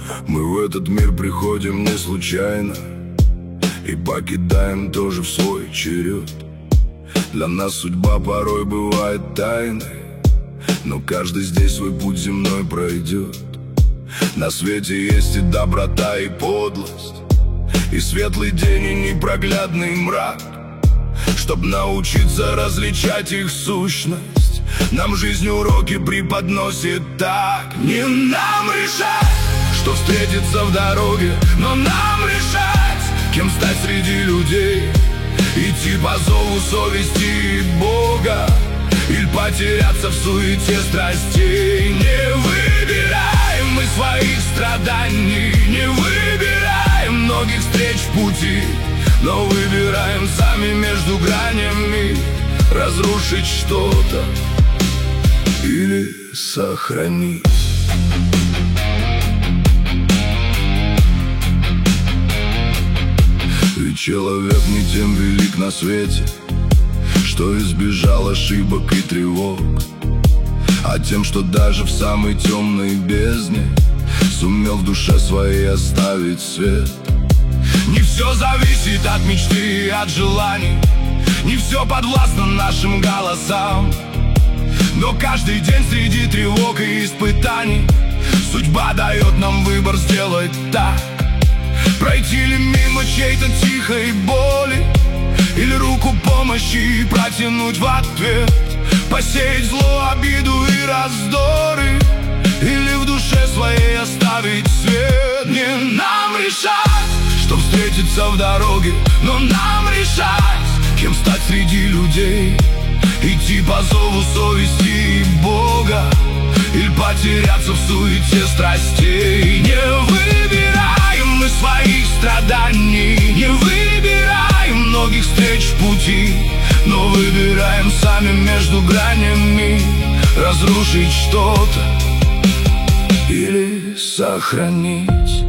Мы в этот мир приходим не случайно и покидаем тоже в свой черед. Для нас судьба порой бывает тайной, но каждый здесь свой путь земной пройдет. На свете есть и доброта, и подлость, и светлый день, и непроглядный мрак. Чтоб научиться различать их сущность, нам жизнь уроки преподносит так. Не нам решать, что встретится в дороге, но нам решать, кем стать среди людей. Идти по зову совести и Бога, или потеряться в суете страстей. Не выбираем мы своих страданий, не выбираем многих встреч в пути, но выбираем сами между гранями разрушить что-то или сохранить. Ведь человек не тем велик на свете, что избежал ошибок и тревог, а тем, что даже в самой темной бездне сумел в душе своей оставить свет. Не все зависит от мечты и от желаний, не все подвластно нашим голосам, но каждый день среди тревог и испытаний судьба дает нам выбор сделать так. Пройти ли мимо чьей-то тихой боли, или руку помощи протянуть в ответ, посеять зло, обиду и раздоры, или в душе своей оставить свет. Не нам решать, что встретится в дороге, но нам решать, кем стать среди людей. Идти по зову совести и Бога, или потеряться в суете страстей. Не выбираем мы своих страданий, не выбираем многих встреч в пути, но выбираем сами между гранями разрушить что-то или сохранить.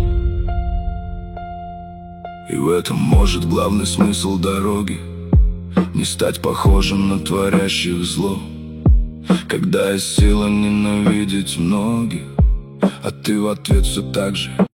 И в этом может главный смысл дороги: не стать похожим на творящих зло, когда есть сила ненавидеть многих, а ты в ответ все так же